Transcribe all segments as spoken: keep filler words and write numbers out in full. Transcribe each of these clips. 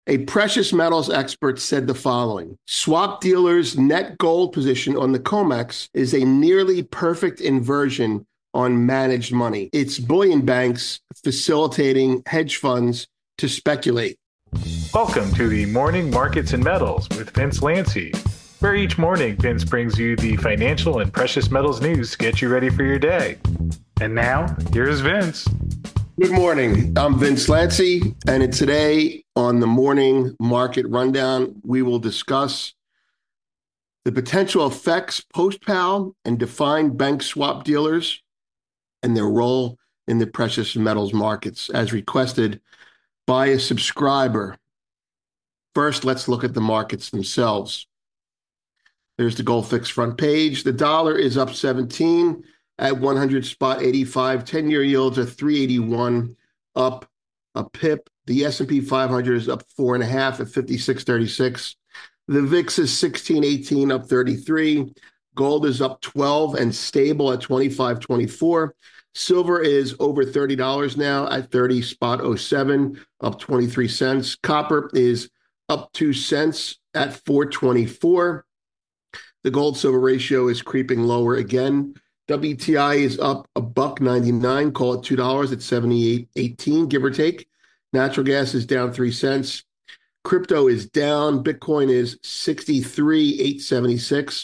A precious metals expert said the following: swap dealers' net gold position on the COMEX is a nearly perfect inversion on managed money. It's bullion banks facilitating hedge funds to speculate. Welcome to the Morning Markets and Metals with Vince Lanci, where each morning Vince brings you the financial and precious metals news to get you ready for your day. And now, here's Vince. Good morning. I'm Vince Lanci, and today on the Morning Market Rundown, we will discuss the potential effects post-Powell and defined bank swap dealers and their role in the precious metals markets, as requested by a subscriber. First, let's look at the markets themselves. There's the Gold Fix front page. The dollar is up seventeen at one hundred spot eighty-five. ten-year yields are three eighty-one, up a pip. The S and P five hundred is up four and a half at fifty-six thirty-six. The V I X is sixteen eighteen, up thirty-three. Gold is up twelve and stable at twenty-five twenty-four. Silver is over thirty dollars now at thirty spot oh seven, up twenty-three cents. Copper is up two cents at four twenty-four. The gold silver ratio is creeping lower again. W T I is up a buck ninety-nine, call it two dollars at seventy-eight eighteen, give or take. Natural gas is down three cents. Crypto is down. Bitcoin is sixty-three eight seventy-six,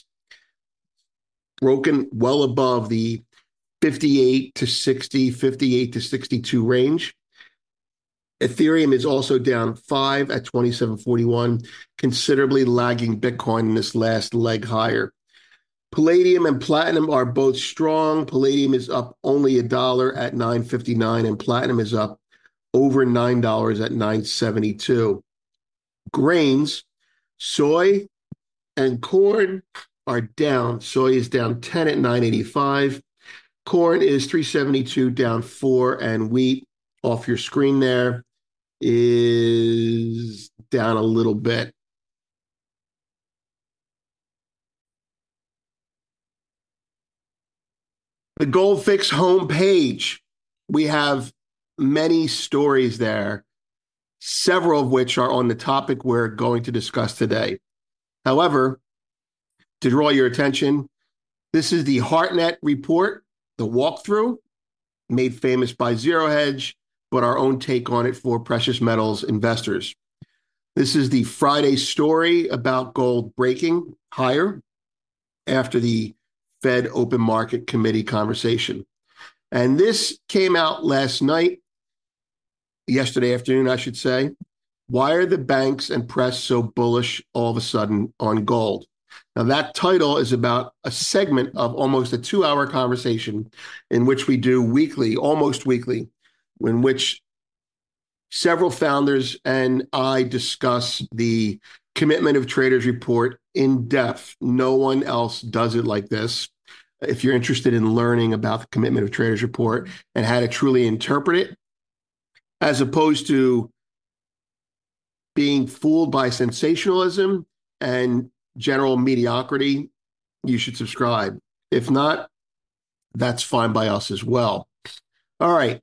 broken well above the fifty-eight to sixty, fifty-eight to sixty-two range. Ethereum is also down five at twenty-seven forty-one, considerably lagging Bitcoin in this last leg higher. Palladium and platinum are both strong. Palladium is up only a dollar at nine fifty-nine, and platinum is up over nine dollars at nine seventy-two. Grains, soy and corn are down. Soy is down ten at nine eighty-five. Corn is three seventy-two, down four, and wheat off your screen there is down a little bit. The Gold Fix homepage, we have many stories there, several of which are on the topic we're going to discuss today. However, to draw your attention, this is the HeartNet report, the walkthrough, made famous by Zero Hedge, but our own take on it for precious metals investors. This is the Friday story about gold breaking higher after the Fed Open Market Committee conversation. And this came out last night, yesterday afternoon, I should say. Why are the banks and press so bullish all of a sudden on gold? Now, that title is about a segment of almost a two-hour conversation in which we do weekly, almost weekly, in which several founders and I discuss the Commitment of Traders report in depth. No one else does it like this. If you're interested in learning about the Commitment of Traders report and how to truly interpret it, as opposed to being fooled by sensationalism and general mediocrity, you should subscribe. If not, that's fine by us as well. All right.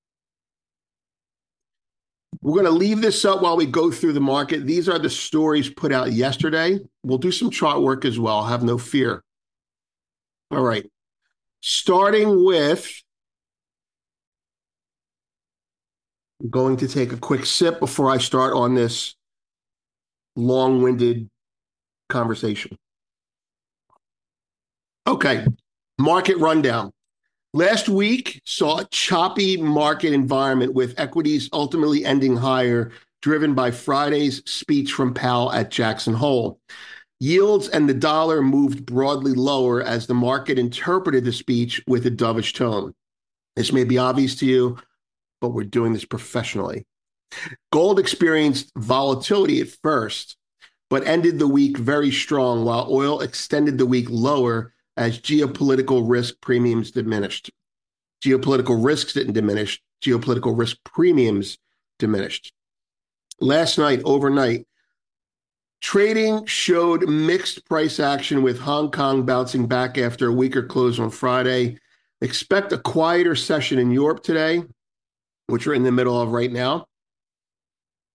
We're going to leave this up while we go through the market. These are the stories put out yesterday. We'll do some chart work as well. Have no fear. All right. Starting with, I'm going to take a quick sip before I start on this long-winded conversation. Okay, market rundown. Last week saw a choppy market environment with equities ultimately ending higher, driven by Friday's speech from Powell at Jackson Hole. Yields and the dollar moved broadly lower as the market interpreted the speech with a dovish tone. This may be obvious to you, but we're doing this professionally. Gold experienced volatility at first, but ended the week very strong, while oil extended the week lower as geopolitical risk premiums diminished. Geopolitical risks didn't diminish. Geopolitical risk premiums diminished. Last night, overnight, trading showed mixed price action with Hong Kong bouncing back after a weaker close on Friday. Expect a quieter session in Europe today, which we're in the middle of right now,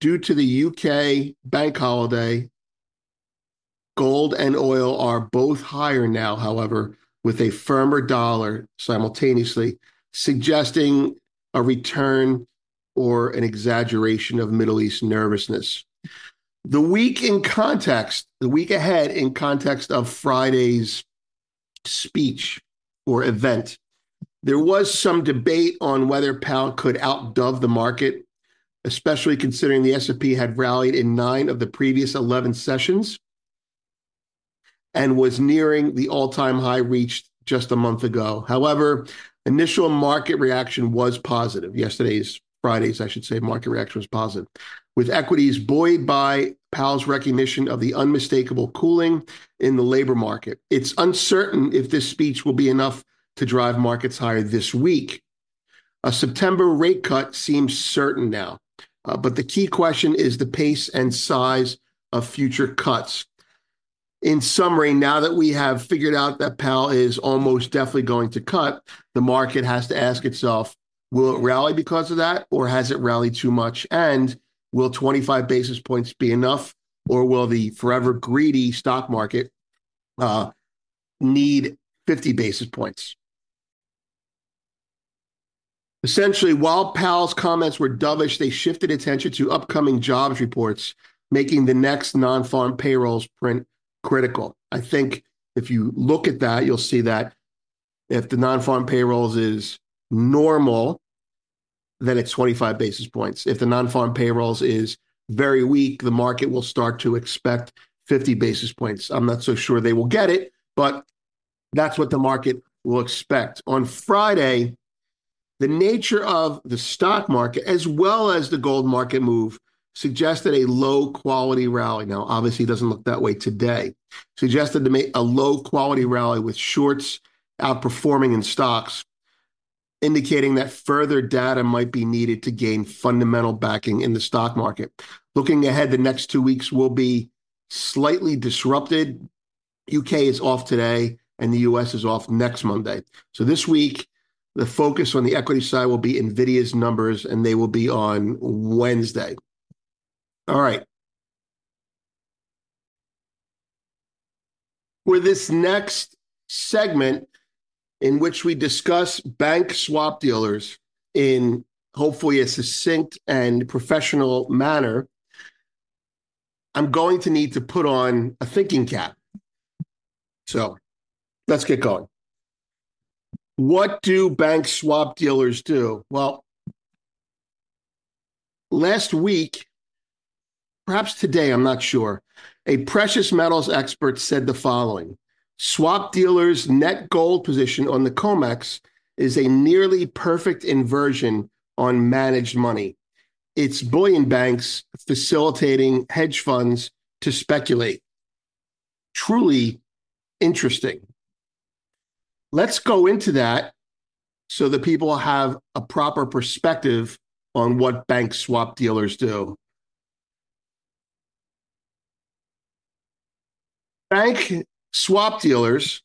due to the U K bank holiday, gold and oil are both higher now, however, with a firmer dollar simultaneously, suggesting a return or an exaggeration of Middle East nervousness. The week in context, the week ahead in context of Friday's speech or event, there was some debate on whether Powell could outdove the market, especially considering the S and P had rallied in nine of the previous eleven sessions and was nearing the all-time high reached just a month ago. However, initial market reaction was positive. Yesterday's, Friday's, I should say, market reaction was positive, with equities buoyed by Powell's recognition of the unmistakable cooling in the labor market. It's uncertain if this speech will be enough to drive markets higher this week. A September rate cut seems certain now, uh, but the key question is the pace and size of future cuts. In summary, now that we have figured out that Powell is almost definitely going to cut, the market has to ask itself, will it rally because of that, or has it rallied too much? And will twenty-five basis points be enough, or will the forever greedy stock market uh, need fifty basis points? Essentially, while Powell's comments were dovish, they shifted attention to upcoming jobs reports, making the next non-farm payrolls print critical. I think if you look at that, you'll see that if the non-farm payrolls is normal, then it's twenty-five basis points. If the non-farm payrolls is very weak, the market will start to expect fifty basis points. I'm not so sure they will get it, but that's what the market will expect. On Friday, the nature of the stock market, as well as the gold market move, suggested a low-quality rally. Now, obviously, it doesn't look that way today. Suggested to make a low-quality rally with shorts outperforming in stocks, indicating that further data might be needed to gain fundamental backing in the stock market. Looking ahead, the next two weeks will be slightly disrupted. U K is off today, and the U S is off next Monday. So this week, the focus on the equity side will be NVIDIA's numbers, and they will be on Wednesday. All right. For this next segment, in which we discuss bank swap dealers in hopefully a succinct and professional manner, I'm going to need to put on a thinking cap. So let's get going. What do bank swap dealers do? Well, last week, perhaps today, I'm not sure, a precious metals expert said the following: swap dealers' net gold position on the COMEX is a nearly perfect inversion on managed money. It's bullion banks facilitating hedge funds to speculate. Truly interesting. Let's go into that so that people have a proper perspective on what bank swap dealers do. Bank swap dealers,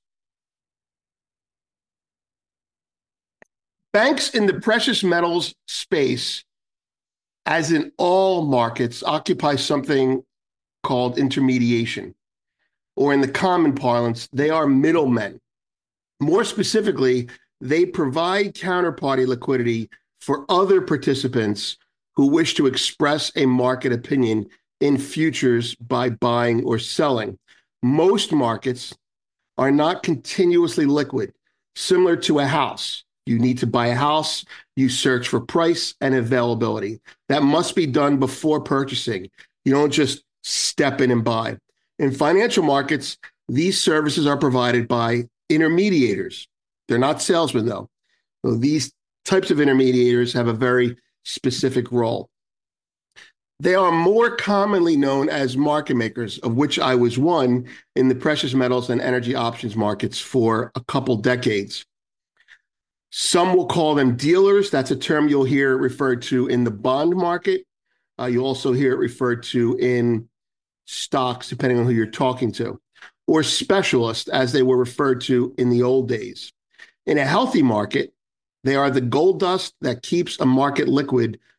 banks in the precious metals space, as in all markets, occupy something called intermediation, or in the common parlance, they are middlemen. More specifically, they provide counterparty liquidity for other participants who wish to express a market opinion in futures by buying or selling. Most markets are not continuously liquid, similar to a house. You need to buy a house, you search for price and availability. That must be done before purchasing. You don't just step in and buy. In financial markets, these services are provided by intermediators. They're not salesmen, though. So these types of intermediators have a very specific role. They are more commonly known as market makers, of which I was one in the precious metals and energy options markets for a couple decades. Some will call them dealers. That's a term you'll hear referred to in the bond market. Uh, you'll also hear it referred to in stocks, depending on who you're talking to, or specialists, as they were referred to in the old days. In a healthy market, they are the gold dust that keeps a market liquid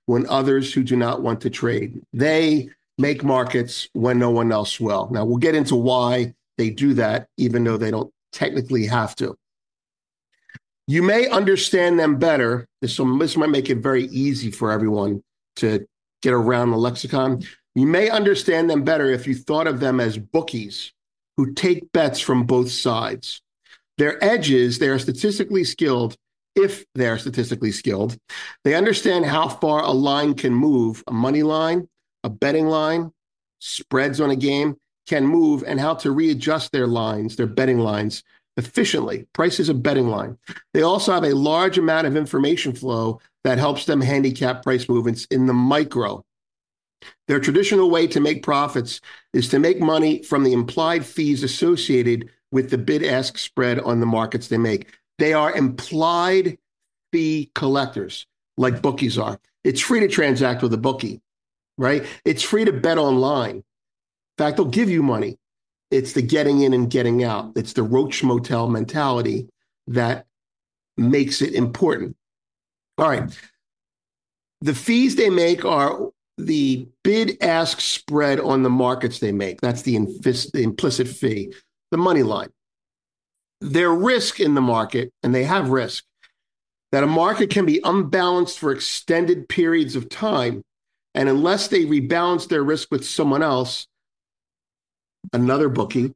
when others who do not want to trade. They make markets when no one else will. Now, we'll get into why they do that, even though they don't technically have to. You may understand them better. This, this might make it very easy for everyone to get around the lexicon. You may understand them better if you thought of them as bookies who take bets from both sides. Their edge is they are statistically skilled. If they are statistically skilled, they understand how far a line can move, a money line, a betting line, spreads on a game can move, and how to readjust their lines, their betting lines, efficiently. Price is a betting line. They also have a large amount of information flow that helps them handicap price movements in the micro. Their traditional way to make profits is to make money from the implied fees associated with the bid-ask spread on the markets they make. They are implied fee collectors, like bookies are. It's free to transact with a bookie, right? It's free to bet online. In fact, they'll give you money. It's the getting in and getting out. It's the Roach Motel mentality that makes it important. All right. The fees they make are the bid-ask spread on the markets they make. That's the, inf- the implicit fee, the money line. Their risk in the market, and they have risk, that a market can be unbalanced for extended periods of time, and unless they rebalance their risk with someone else, another bookie,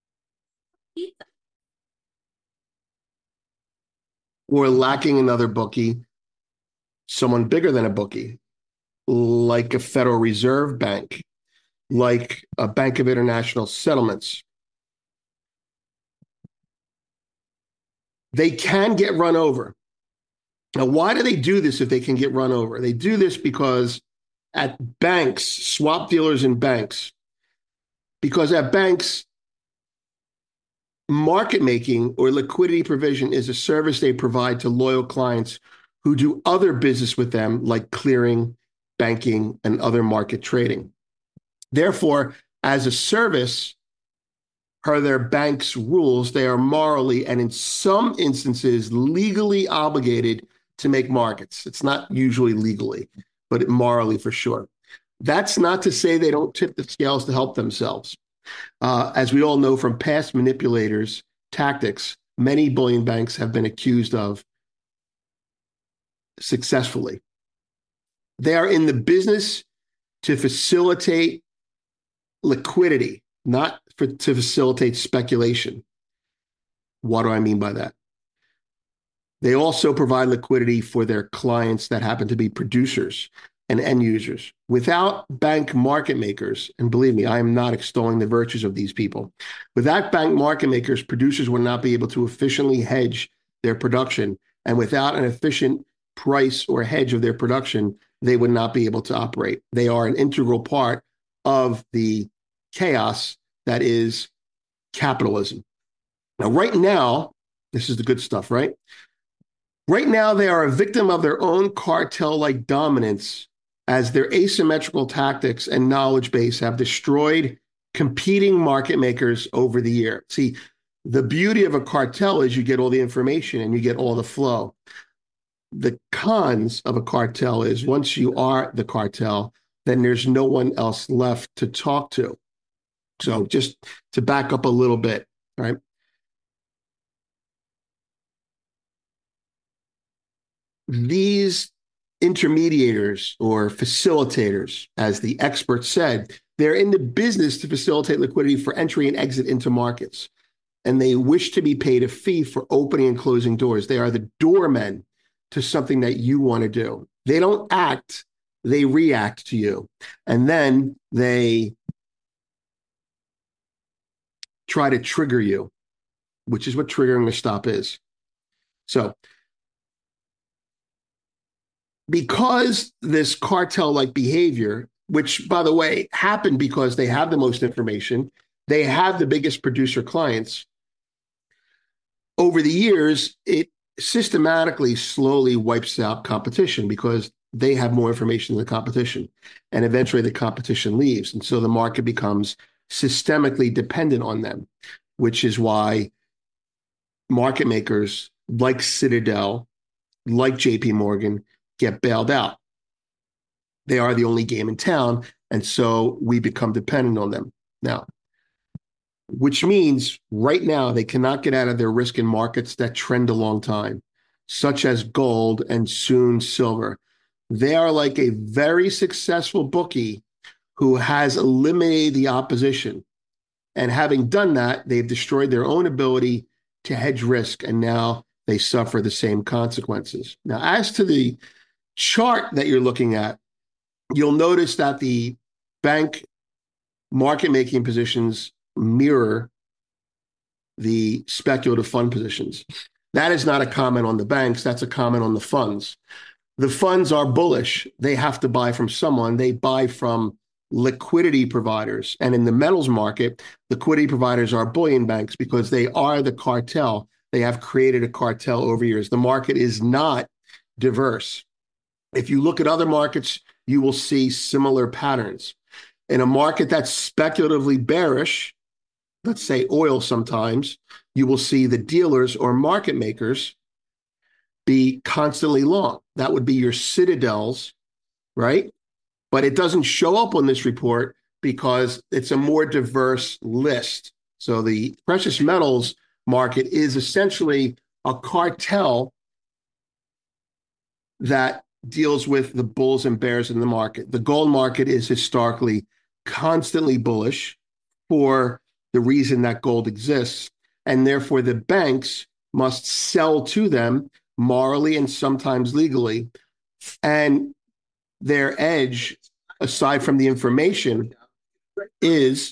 or lacking another bookie, someone bigger than a bookie, like a Federal Reserve Bank, like a Bank of International Settlements, they can get run over. Now, why do they do this if they can get run over? They do this because at banks, swap dealers and banks, because at banks, market making or liquidity provision is a service they provide to loyal clients who do other business with them, like clearing, banking, and other market trading. Therefore, as a service, per their bank's rules, they are morally and in some instances legally obligated to make markets. It's not usually legally, but morally for sure. That's not to say they don't tip the scales to help themselves. Uh, as we all know from past manipulators' tactics, many bullion banks have been accused of successfully. They are in the business to facilitate liquidity, not for, to facilitate speculation. What do I mean by that? They also provide liquidity for their clients that happen to be producers and end users. Without bank market makers, and believe me, I am not extolling the virtues of these people. Without bank market makers, producers would not be able to efficiently hedge their production. And without an efficient price or hedge of their production, they would not be able to operate. They are an integral part of the chaos that is capitalism. Now, right now, this is the good stuff, right? Right now, they are a victim of their own cartel-like dominance as their asymmetrical tactics and knowledge base have destroyed competing market makers over the year. See, the beauty of a cartel is you get all the information and you get all the flow. The cons of a cartel is once you are the cartel, then there's no one else left to talk to. So just to back up a little bit, right? These intermediators or facilitators, as the expert said, they're in the business to facilitate liquidity for entry and exit into markets. And they wish to be paid a fee for opening and closing doors. They are the doormen to something that you want to do. They don't act, they react to you. And then they try to trigger you, which is what triggering a stop is. So, because this cartel-like behavior, which, by the way, happened because they have the most information, they have the biggest producer clients, over the years, it systematically, slowly wipes out competition because they have more information than the competition. And eventually the competition leaves. And so the market becomes systemically dependent on them, which is why market makers like Citadel, like J P Morgan, get bailed out. They are the only game in town, and so we become dependent on them now, which means right now they cannot get out of their risk in markets that trend a long time, such as gold and soon silver. They are like a very successful bookie who has eliminated the opposition. And having done that, they've destroyed their own ability to hedge risk, and now they suffer the same consequences. Now, as to the chart that you're looking at, you'll notice that the bank market making positions mirror the speculative fund positions. That is not a comment on the banks, that's a comment on the funds. The funds are bullish. They have to buy from someone. They buy from liquidity providers. And in the metals market, liquidity providers are bullion banks because they are the cartel. They have created a cartel over years. The market is not diverse. If you look at other markets, you will see similar patterns. In a market that's speculatively bearish, let's say oil sometimes, you will see the dealers or market makers be constantly long. That would be your citadels, right? But it doesn't show up on this report because it's a more diverse list. So the precious metals market is essentially a cartel that deals with the bulls and bears in the market. The gold market is historically constantly bullish for the reason that gold exists, and therefore the banks must sell to them morally and sometimes legally. And their edge, aside from the information, is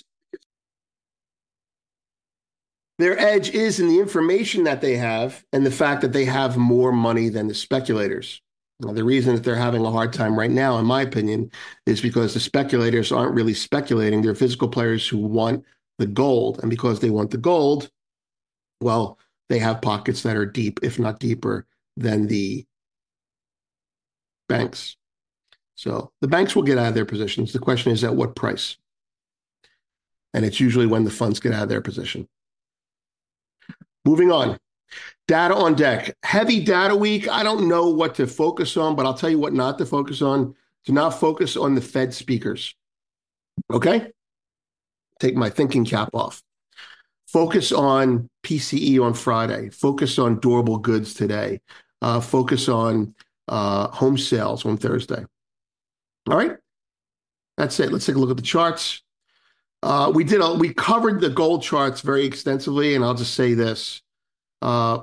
their edge is in the information that they have and the fact that they have more money than the speculators. Now, the reason that they're having a hard time right now, in my opinion, is because the speculators aren't really speculating. They're physical players who want the gold. And because they want the gold, well, they have pockets that are deep, if not deeper, than the banks. So the banks will get out of their positions. The question is at what price? And it's usually when the funds get out of their position. Moving on. Data on deck. Heavy data week. I don't know what to focus on, but I'll tell you what not to focus on. Do not focus on the Fed speakers. Okay? Take my thinking cap off. Focus on P C E on Friday. Focus on durable goods today. Uh, focus on uh, home sales on Thursday. All right? That's it. Let's take a look at the charts. Uh, we did a, we covered the gold charts very extensively, and I'll just say this. Uh,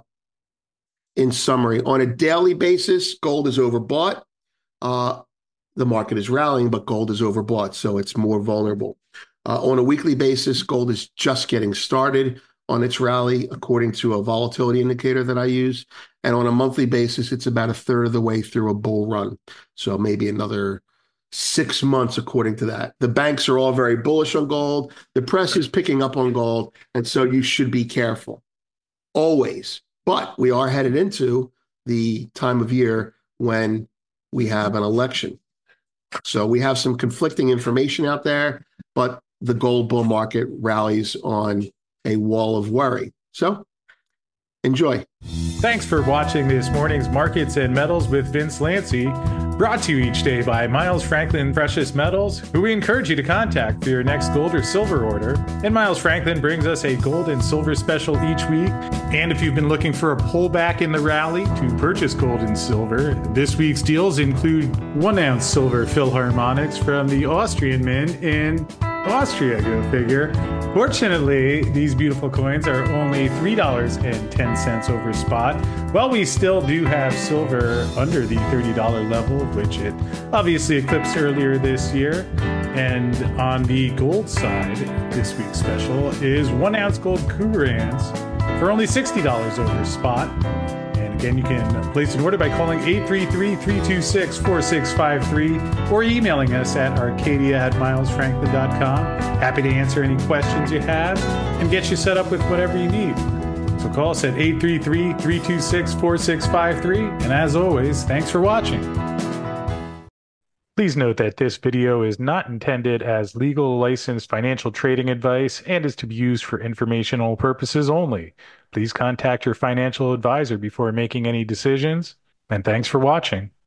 in summary, on a daily basis, gold is overbought. Uh, the market is rallying, but gold is overbought, so it's more vulnerable. Uh, on a weekly basis, gold is just getting started on its rally, according to a volatility indicator that I use. And on a monthly basis, it's about a third of the way through a bull run. So maybe another six months, according to that. The banks are all very bullish on gold. The press is picking up on gold. And so you should be careful. Always. But we are headed into the time of year when we have an election. So we have some conflicting information out there, but the gold bull market rallies on a wall of worry. So enjoy. Thanks for watching this morning's Markets and Metals with Vince Lanci, brought to you each day by Miles Franklin Precious Metals, who we encourage you to contact for your next gold or silver order. And Miles Franklin brings us a gold and silver special each week. And if you've been looking for a pullback in the rally to purchase gold and silver, this week's deals include one ounce silver Philharmonics from the Austrian Mint in Austria, go figure. Fortunately, these beautiful coins are only three dollars and ten cents over spot. Well, we still do have silver under the thirty dollars level, which it obviously eclipsed earlier this year. And on the gold side, this week's special is one ounce gold Cougarans for only sixty dollars over spot. And again, you can place an order by calling eight three three, three two six, four six five three or emailing us at arcadia at miles franklin dot com. Happy to answer any questions you have and get you set up with whatever you need. So call us at eight three three, three two six, four six five three. And as always, thanks for watching. Please note that this video is not intended as legal licensed financial trading advice and is to be used for informational purposes only. Please contact your financial advisor before making any decisions, and thanks for watching.